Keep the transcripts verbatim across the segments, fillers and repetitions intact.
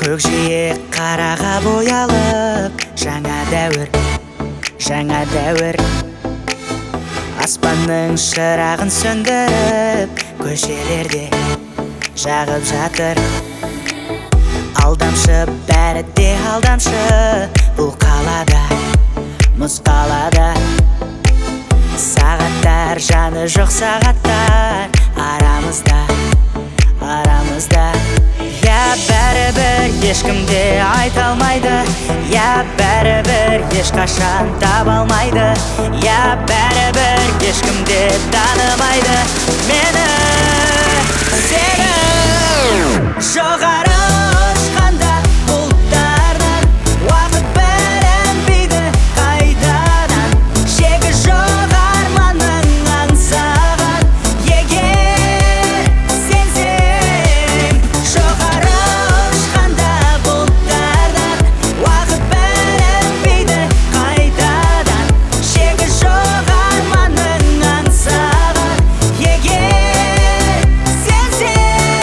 Көкжиек қараға боялып, жаңа дәуір, жаңа дәуір. Аспанның шырағын сөндіріп, көшелерде жағып жатыр. Алдамшы, бәрі де алдамшы, бұл қалада, мұз қалада. Сағаттар, жаны жоқ сағаттар, арамызда, арамызда. Я бәрібір ешкімде айта алмайды, я бәрібір ешқашан таба алмайды, я бәрібір ешкімде танымайды мені, сені. Жоғары ұшқанда бұлттардан, уақыт білінбейді қайтадан. Шегі жоқ арманның аңсаған, егер сенсең. Жоғары ұшқанда бұлттардан, уақыт білінбейді қайтадан. Шегі жоқ арманның аңсаған, егер сенсең.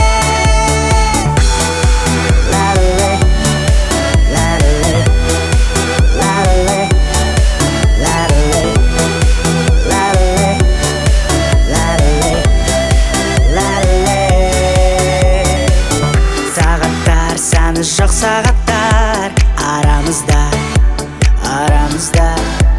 Сағаттар, саны жоқ сағаттар, арамызда, арамызда.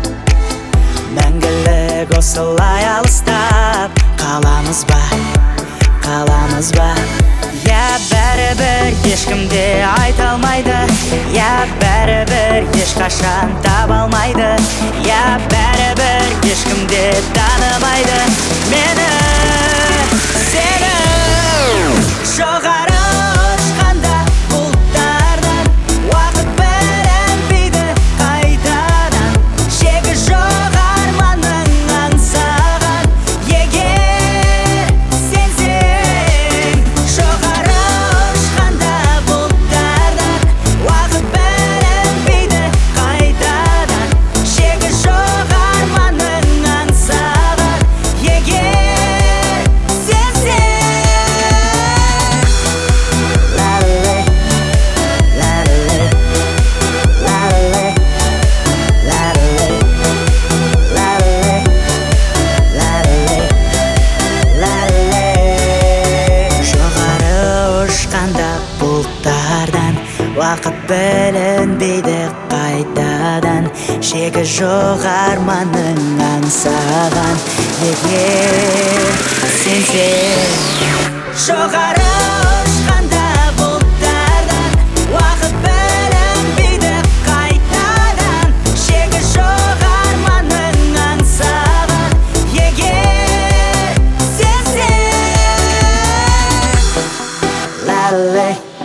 Мәңгілік осылай алыстап қаламыз ба, қаламыз ба. Я бәрібір ешкімде айта алмайды, я бәрібір ешқашан таба алмайды, я бәрібір ешкімде танымайды мені, сені. Жоғары ұшқанда бұлттардан, уақыт білінбейді қайтадан. Шегі жоқ арманның аңсаған, егер сенсең. Жоғары ұшқанда бұлттардан, уақыт білінбейді қайтадан. Шегі жоқ арманның аңсаған, егер сенсең. Жоғары ұшқанда бұлттардан, уақыт білінбейді қайтадан. Шегі жоқ арманның аңсаған, егер сенсең. Жоғары ұшқанда бұлттардан, уақыт білінбейді қайтадан. Шегі жоқ арманның аңсаған, егер сенсең. Ла-ла-лей.